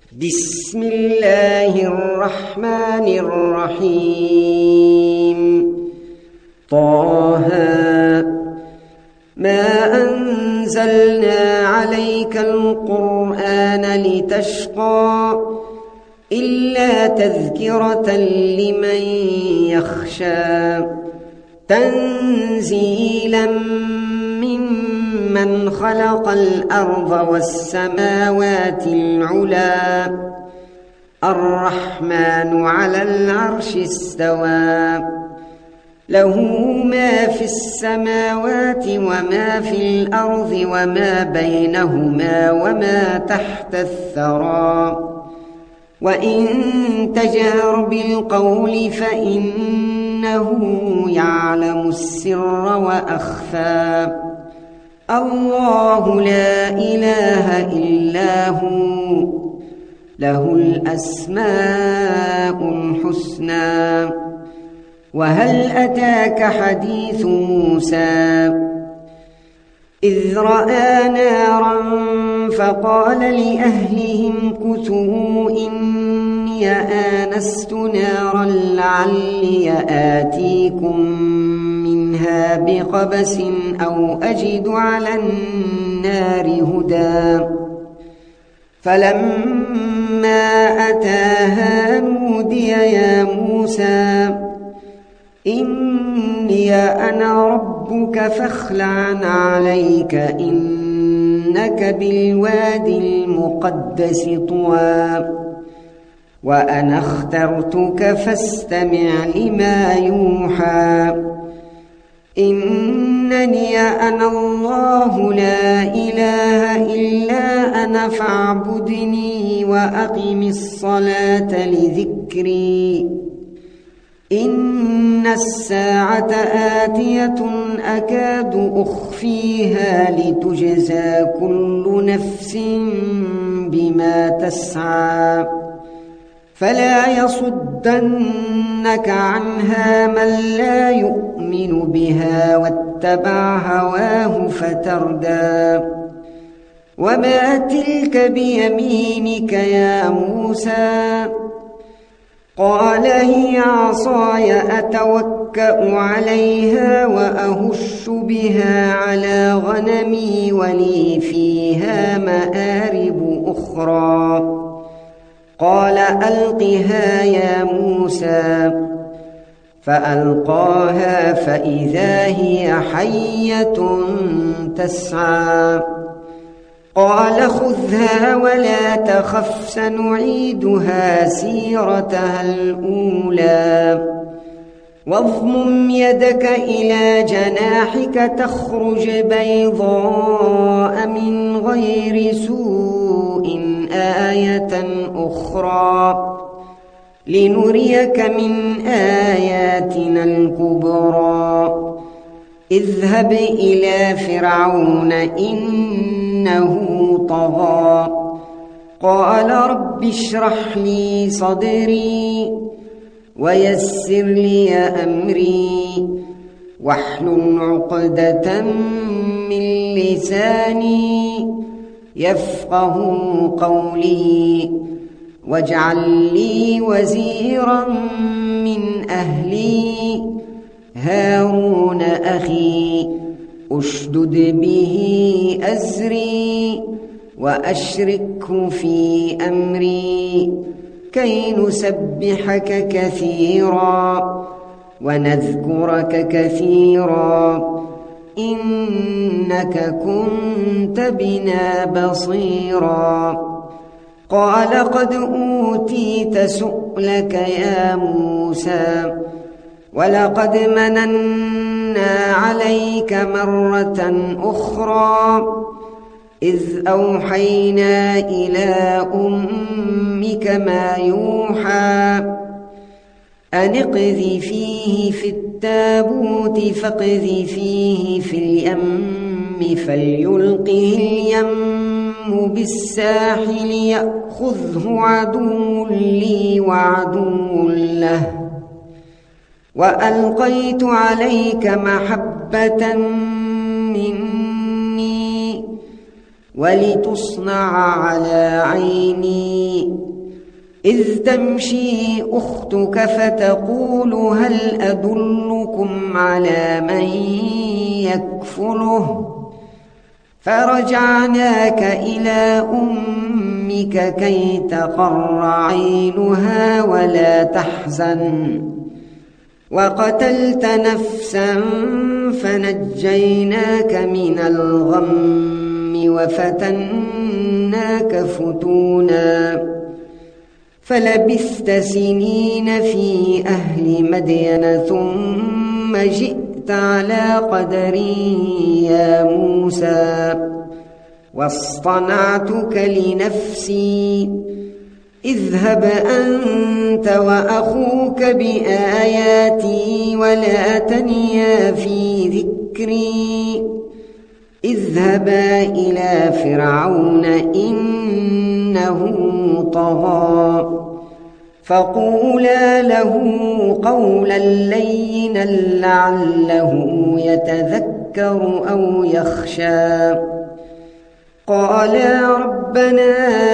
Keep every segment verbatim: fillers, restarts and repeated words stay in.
بسم الله الرحمن الرحيم. طه ما أنزلنا عليك القرآن لتشقى إلا تذكرة لمن يخشى تنزيلا ممن خلق الأرض والسماوات العلى الرحمن على العرش استوى له ما في السماوات وما في الأرض وما بينهما وما تحت الثرى وإن تجهر بالقول فإنه يعلم السر وأخفى الله لا إله إلا هو له الأسماء الحسنى. وهل أتاك حديث موسى إذ رأى نارا فقال لأهلهم كثوا إني آنست نارا لعلي آتيكم منها بقبس أو أجد على النار هدى فلما أتاها نودي يا موسى إني أنا ربك فاخلع عليك إنك بالوادي المقدس طوى وأنا اخترتك فاستمع لما يوحى إنني أنا الله لا إله إلا أنا فاعبدني وأقم الصلاة لذكري إن الساعة آتية أكاد أخفيها لتجزى كل نفس بما تسعى فلا يصدنك عنها من لا يؤمن بها واتبع هواه فتردى. وما تلك بيمينك يا موسى قال هي عصاي أتوكأ عليها وأهش بها على غنمي ولي فيها مآرب أخرى قال ألقها يا موسى فألقاها فإذا هي حية تسعى قال خذها ولا تخف سنعيدها سيرتها الأولى واضمم يدك إلى جناحك تخرج بيضاء من غير سوء آية أخرى لنريك من آياتنا الكبرى اذهب إلى فرعون إنه طغى قال رب اشرح لي صدري ويسر لي أمري واحلل عقدة من لساني يفقه قولي واجعل لي وزيرا من أهلي هارون أخي أشدد به أزري وأشركه في أمري كي نسبحك كثيرا ونذكرك كثيرا إنك كنت بنا بصيرا قال قد أوتيت سؤلك يا موسى ولقد مننا عليك مرة أخرى إذ أوحينا إلى أمك ما يوحى أن اقذفيه في التابوت فاقذفيه في اليم فليلقه اليم بالساحل يأخذه عدو لي وعدو له وألقيت عليك محبة مني ولتصنع على عيني إذ تمشي أختك فتقول هل أدلكم على من يكفله فرجعناك إلى أمك كي تقر عينها ولا تحزن وقتلت نفسا فنجيناك من الغم وفتناك فتونا فلبثت سنين في أهل مدين ثم جئت على قدر يا موسى واصطنعتك لنفسي اذهب أنت وأخوك بآياتي ولا تنيا في ذكري اذهبا إلى فرعون إنه طغى فقولا له قولا لينا لعله يتذكر أو يخشى قالا ربنا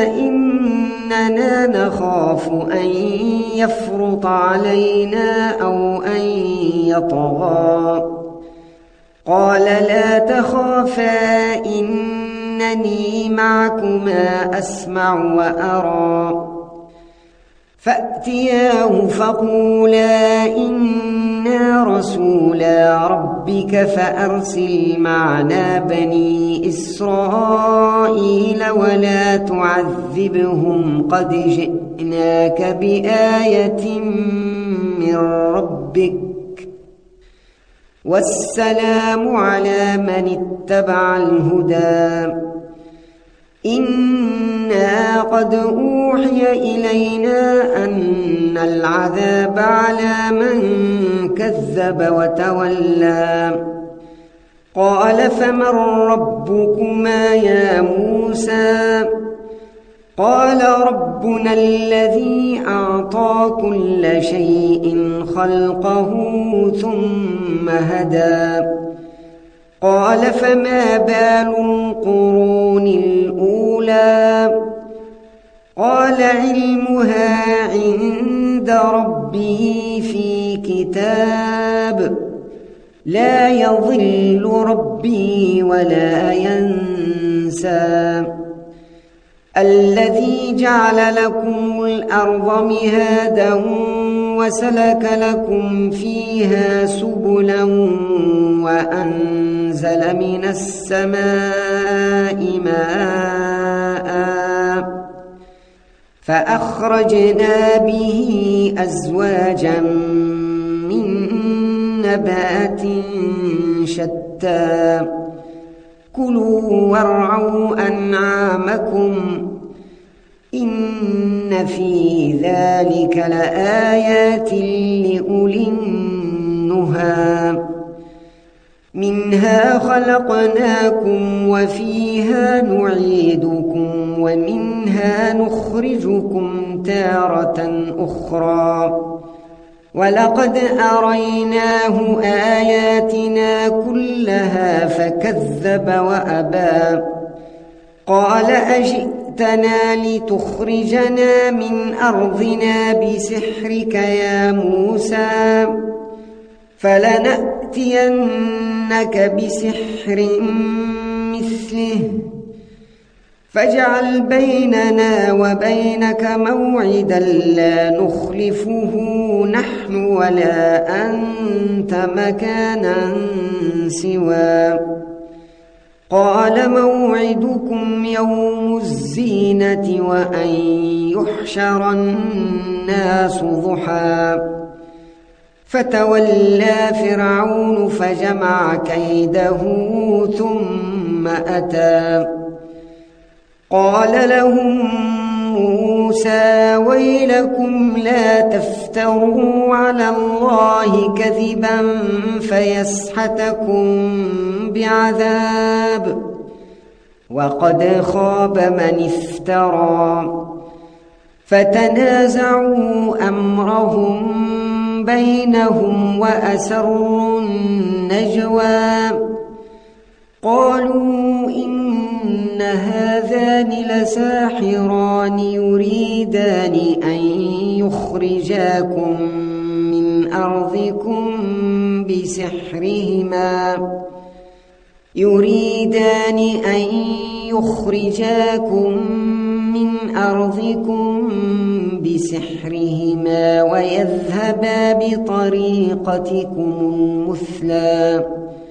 إننا نخاف أن يفرط علينا أو أن يطغى قال لا تخافا إنني معكما أسمع وأرى فأتياه فقولا إنا رسولا ربك فأرسل معنا بني إسرائيل ولا تعذبهم قد جئناك بآية من ربك والسلام على من اتبع الهدى إنا قد أوحي إلينا أن العذاب على من كذب وتولى قال فمن ربكما يا موسى قال ربنا الذي أعطى كل شيء خلقه ثم هدى قال فما بال القرون الأولى قال علمها عند ربي في كتاب لا يضل ربي ولا ينسى الذي جعل لكم الأرض مهادا وسلك لكم فيها سبلا وأنزل من السماء ماء فأخرجنا به أزواجا من نبات شتى كلوا وارعوا أنعامكم إن في ذلك لآيات لأولي النهى منها خلقناكم وفيها نعيدكم ومنها نخرجكم تارة أخرى ولقد أريناه آياتنا كلها فكذب وأبى قال أجئتنا لتخرجنا من أرضنا بسحرك يا موسى فلنأتينك بسحر مثله فاجعل بيننا وبينك موعدا لا نخلفه نحن ولا أنت مكانا سوى قال موعدكم يوم الزينة وأن يحشر الناس ضحى فتولى فرعون فجمع كيده ثم أتى قال لهم موسى ويلكم لا تفتروا على الله كذبا فيسحتكم بعذاب وقد خاب من افترى فتنازعوا أمرهم بينهم وأسروا النجوى قالوا إن هذان لساحران يريدان أن يخرجاكم من أرضكم بسحرهما يريدان أن يخرجاكم من أرضكم بسحرهما ويذهبا بطريقتكم المثلى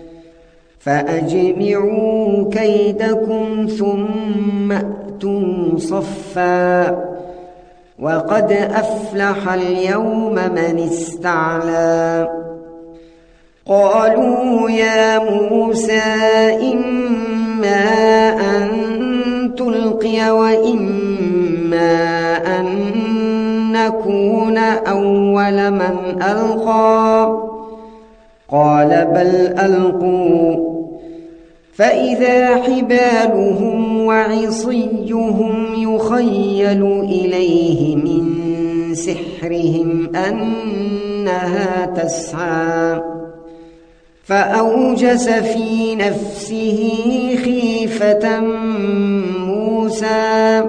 فأجمعوا كيدكم ثم أتوا صفا وقد أفلح اليوم من استعلى قالوا يا موسى إما أن تلقي وإما أن نكون أول من ألقى قال بل ألقوا فإذا حبالهم وعصيهم يخيل إليه من سحرهم أنها تسعى فأوجس في نفسه خيفة موسى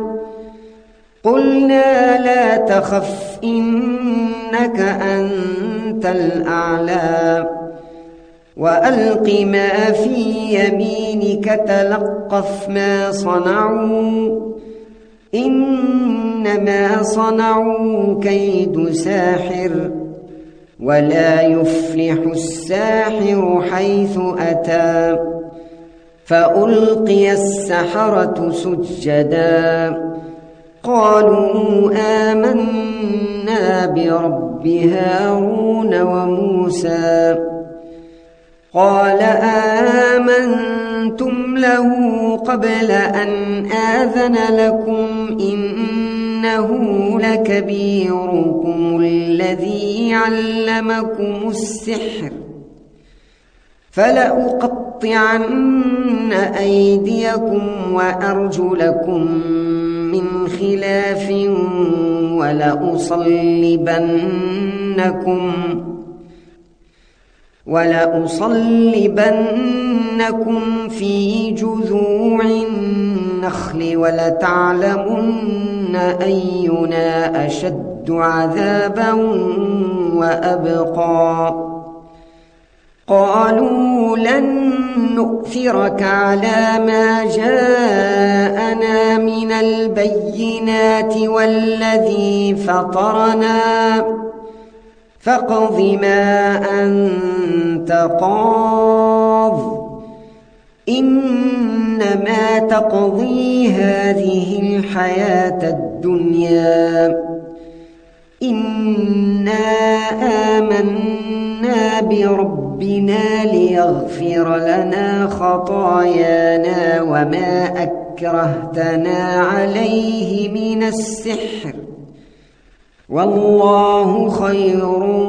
قلنا لا تخف إنك أنت الأعلى وألق ما في يمينك تلقف ما صنعوا إنما صنعوا كيد ساحر ولا يفلح الساحر حيث أتى فألقي السحرة سجدا قالوا آمنا برب هارون وموسى قال آمنتم له قبل أن آذن لكم إنه لكبيركم الذي علمكم السحر فلأقطعن أيديكم وأرجلكم من خلاف ولأصلبنكم ولأصلبنكم في جذوع النخل ولتعلمن أينا أشد عذابا وأبقى قالوا لن نؤثرك على ما جاءنا من البينات والذي فطرنا فاقض ما أنت قاض إنما تقضي هذه الحياة الدنيا إنا آمنا بربنا ليغفر لنا خطايانا وما أكرهتنا عليه من السحر والله خير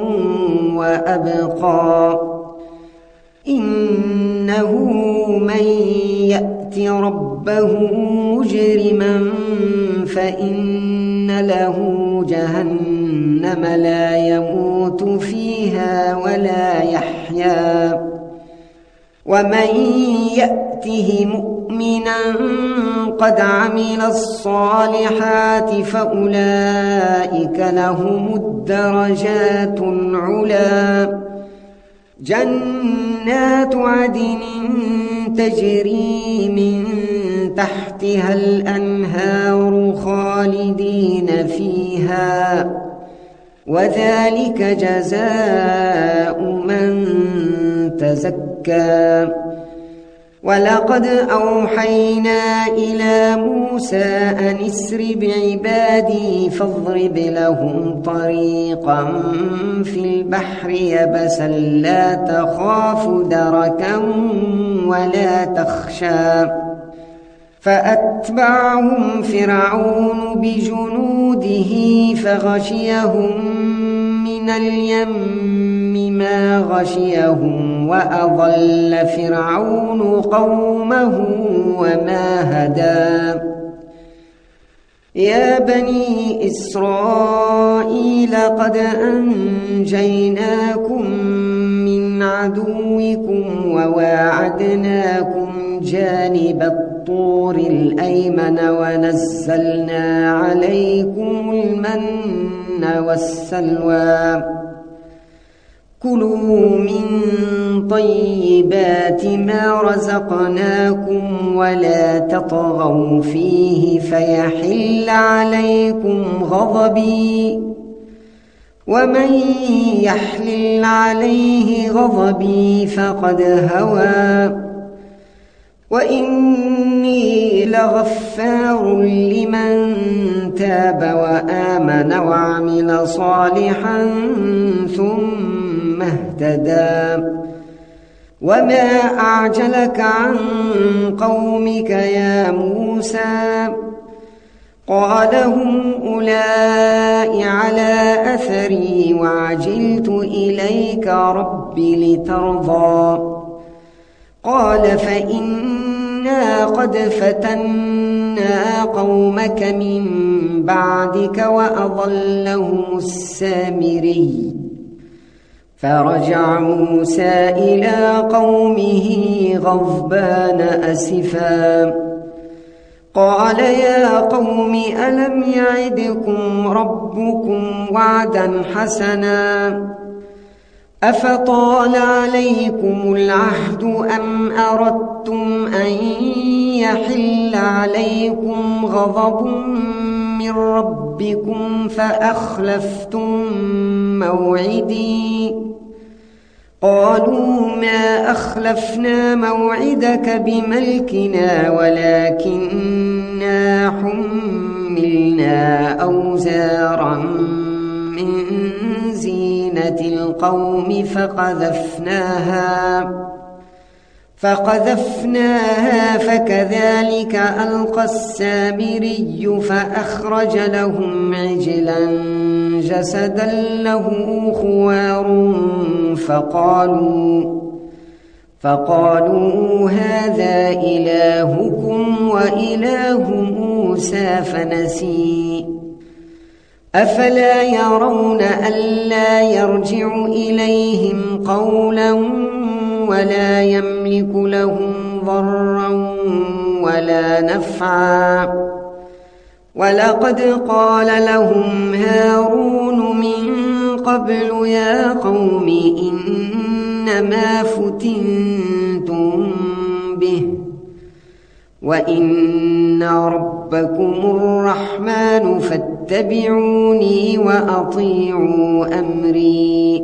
وأبقى إنه من يأت ربه مجرما فإن له جهنم لا يموت فيها ولا يحيا ومن يأته مؤمنا قد عمل الصالحات فأولئك لهم الدرجات العلى جنات عدن تجري من تحتها الأنهار خالدين فيها وذلك جزاء من تزكى ولقد أوحينا إلى موسى أن اسر بعبادي فاضرب لهم طريقا في البحر يبسا لا تخاف دركا ولا تخشى فأتبعهم فرعون بجنوده فغشيهم من اليم ما غشيهم وأضل فرعون قومه وما هدى يا بني إسرائيل قد أنجيناكم من عدوكم وواعدناكم جانب الطور الأيمن ونزلنا عليكم المن والسلوى كلوا من طيبات ما رزقناكم ولا تطغوا فيه فيحل عليكم غضبي ومن يحلل عليه غضبي فقد هوى وإني لغفار لمن تاب وآمن وعمل صالحا ثم اهتدى وما أعجلك عن قومك يا موسى قال هم أولئك على أثري وعجلت إليك رب لترضى قال فإنا قد فتنا قومك من بعدك وأضلهم السامري فرجع موسى إلى قومه غضبان أسفا قال يا قوم ألم يعدكم ربكم وعدا حسنا أفطال عليكم العهد أم أردتم أن يحل عليكم غضب من ربكم فأخلفتم موعدي قالوا ما أخلفنا موعدك بملكنا ولكننا حملنا أوزارا من زينة القوم فقذفناها فقذفناها فكذلك ألقى السامري فأخرج لهم عجلا جسدا له خوار فقالوا فقالوا هذا إلهكم وإله موسى فنسي أفلا يرون ألا يرجع إليهم قولا ولا يملك لهم ضرا ولا نفعا ولقد قال لهم هارون من قبل يا قوم إنما فتنتم به وإن ربكم الرحمن فاتبعوني وأطيعوا أمري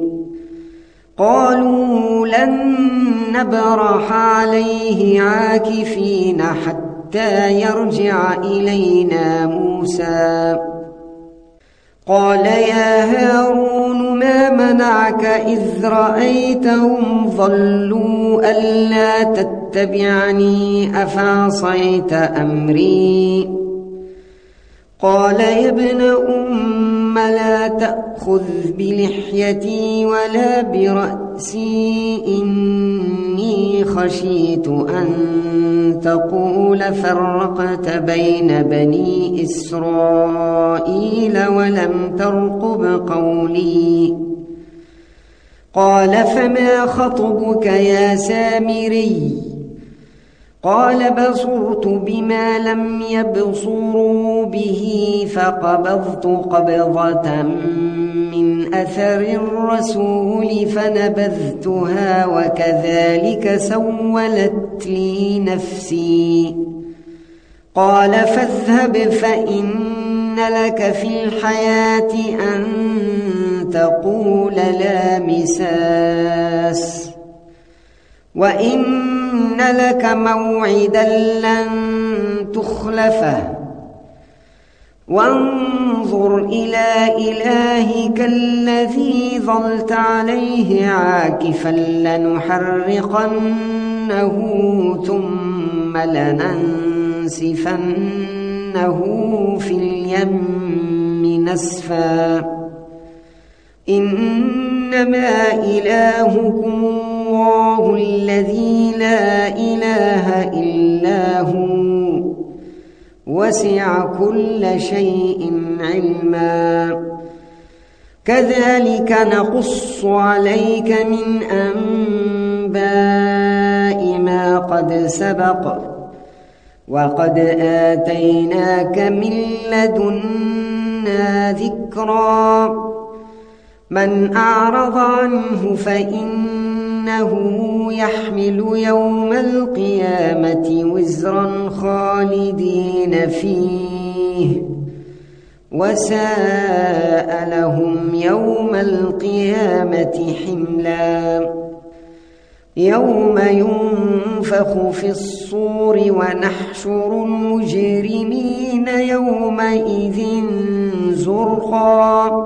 قالوا لن نبرح عليه عاكفين حتى يرجع إلينا موسى قال يا هارون ما منعك إذ رأيتهم ضلوا ألا تتبعني أفعصيت أمري قال يا ابن أم لا تأخذ بلحيتي ولا برأسي إني خشيت أن تقول فرقت بين بني إسرائيل ولم ترقب قولي قال فما خطبك يا سامري قال بصرت بما لم يبصروا به فقبضت قبضة من أثر الرسول فنبذتها وكذلك سولت لي نفسي قال فاذهب فإن لك في الحياة أن تقول لا مساس وإن لك موعدا لن تخلفه وانظر إلى إلهك الذي ظلت عليه عاكفا لنحرقنه ثم لننسفنه في اليم نسفا إنما إلهكم الله الذي لا إله إلا هو وسع كل شيء علما كذلك نقص عليك من أنباء ما قد سبق وقد آتيناك من لدنا ذكرا من أعرض عنه فإنه يحمل يوم القيامة وزرا خالدين فيه وساء لهم يوم القيامة حملا يوم ينفخ في الصور ونحشر المجرمين يومئذ زرقا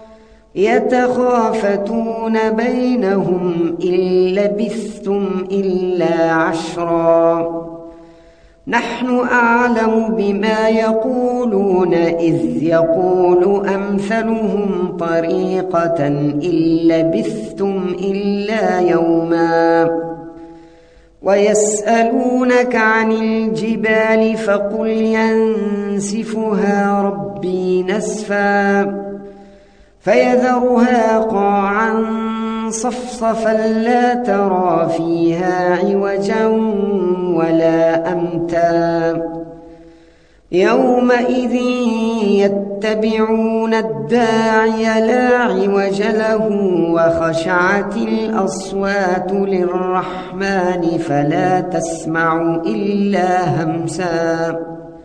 يتخافتون بينهم إن لبثتم إلا عشرا نحن أعلم بما يقولون إذ يقول أمثلهم طريقة إن لبثتم إلا يوما ويسألونك عن الجبال فقل ينسفها ربي نسفا فيذرها قاعا صفصفا لا ترى فيها عوجا ولا أمتا يومئذ يتبعون الداعي لا عوج له وخشعت الأصوات للرحمن فلا تسمع إلا همسا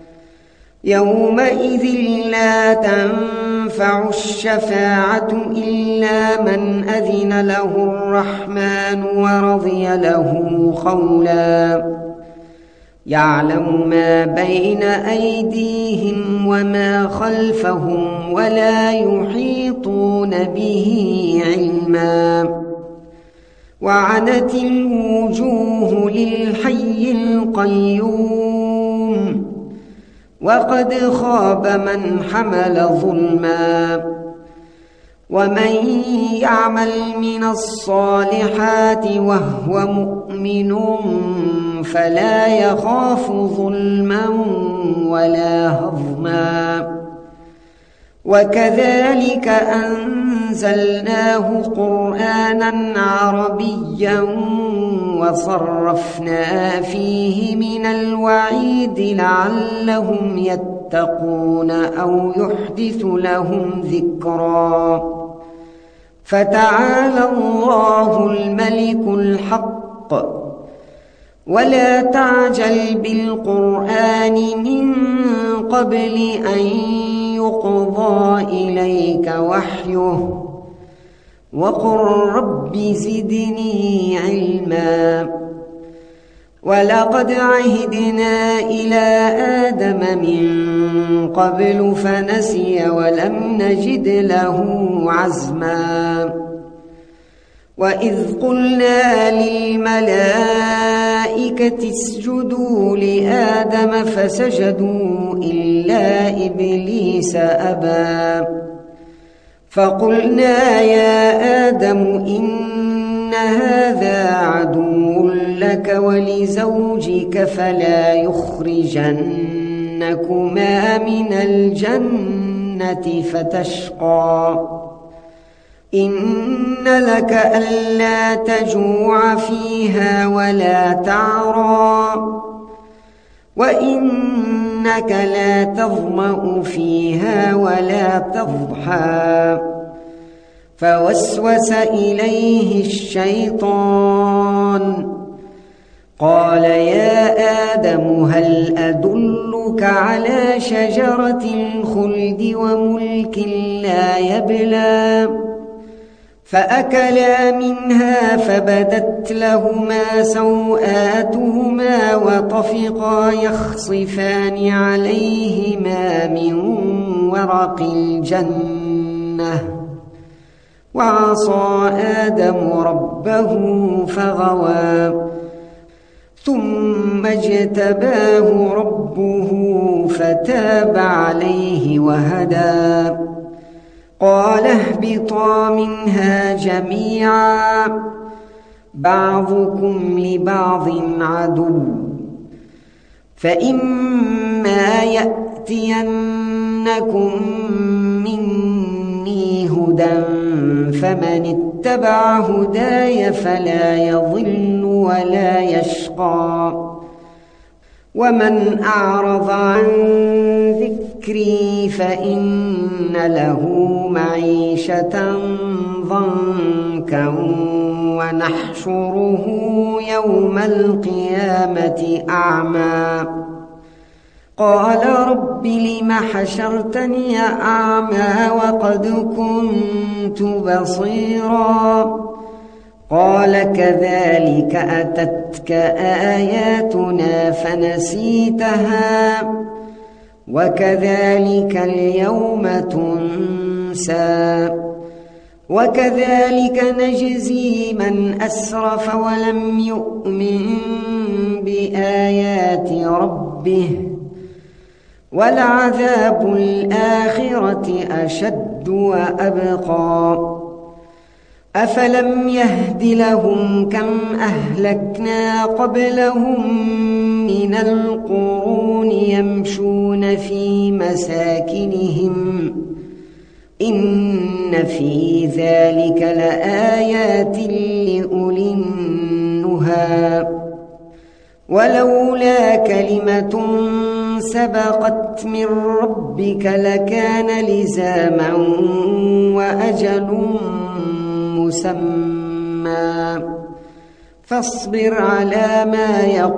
يومئذ لا تنفع الشفاعة إلا من أذن له الرحمن ورضي له قولا يعلم ما بين أيديهم وما خلفهم ولا يحيطون به علما وعنت الوجوه للحي القيوم وقد خاب من حمل ظلما ومن يعمل من الصالحات وهو مؤمن فلا يخاف ظلما ولا هضما وكذلك أنزلناه قرآنا عربيا وصرفنا فيه من الوعيد لعلهم يتقون أو يحدث لهم ذكرا فتعالى الله الملك الحق ولا تعجل بالقرآن من قبل أن يقضى إليك وحيه وقل رب زدني علما ولقد عهدنا إلى آدم من قبل فنسي ولم نجد له عزما وإذ قلنا للملائكة اسجدوا لآدم فسجدوا إلا إبليس أبى فقلنا يا آدم إن هذا عدو لك ولزوجك فلا يخرجنكما من الجنة فتشقى إن لك ألا تجوع فيها ولا تعرى وإنك لا تظمأ فيها ولا تضحى فوسوس إليه الشيطان قال يا آدم هل أدلك على شجرة الخلد وملك لا يبلى فأكلا منها فبدت لهما سوآتهما وطفقا يخصفان عليهما من ورق الجنة وعصى آدم ربه فغوى ثم اجتباه ربه فتاب عليه وهدى قال اهبطا منها جميعا بعضكم لبعض عدو فإما يأتينكم مني هدى هدى فمن اتبع هداي فلا يضل ولا يشقى ومن أعرض عن ذكري فإن له معيشة ضنكا ونحشره يوم القيامة أعمى قال رب لم حشرتني أعمى وقد كنت بصيرا قال كذلك أتتك آياتنا فنسيتها وكذلك اليوم تنسى وكذلك نجزي من أسرف ولم يؤمن بآيات ربه ولعذاب الآخرة أشد وأبقى أفلم يهد لهم كم أهلكنا قبلهم من القرون يمشون في مساكنهم إن في ذلك لآيات لأولي النهى ولولا كلمة سبقت من ربك لكان لزاما وأجل مسمى فاصبر على ما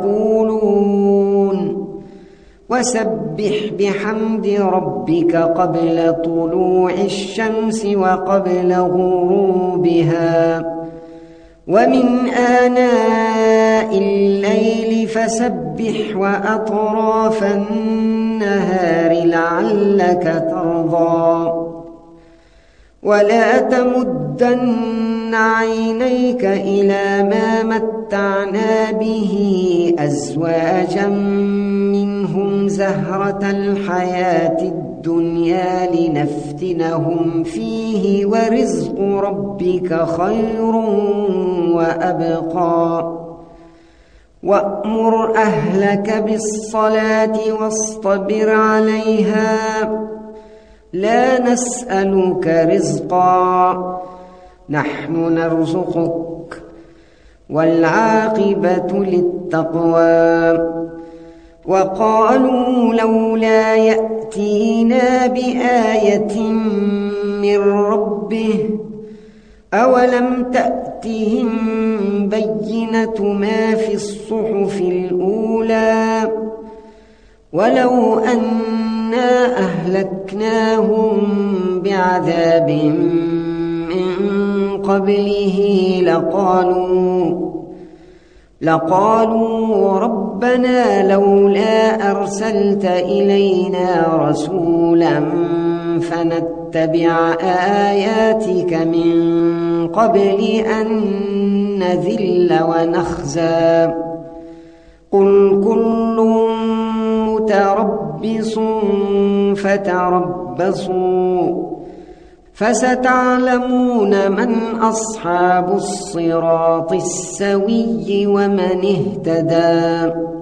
يقولون وسبح بحمد ربك قبل طلوع الشمس وقبل غروبها ومن آناء الليل فسبح وأطراف النهار لعلك ترضى ولا تمدن عينيك إلى ما متعنا به أزواجا منهم زهرة الحياة الدنيا لنفتنهم فيه ورزق ربك خير وأبقى وأمر أهلك بالصلاة واصطبر عليها لا نسألك رزقا نحن نرزقك والعاقبة للتقوى وقالوا لولا يأتينا بآية من ربه أولم تأتهم بينة ما في الصحف الأولى ولو أنا أهلكناهم بعذاب من قبله لقالوا لقالوا ربنا لولا أرسلت إلينا رسولا فنتبع آياتك من قبل أن نذل ونخزى قل كل متربص فتربصوا فستعلمون من أصحاب الصراط السوي ومن اهتدى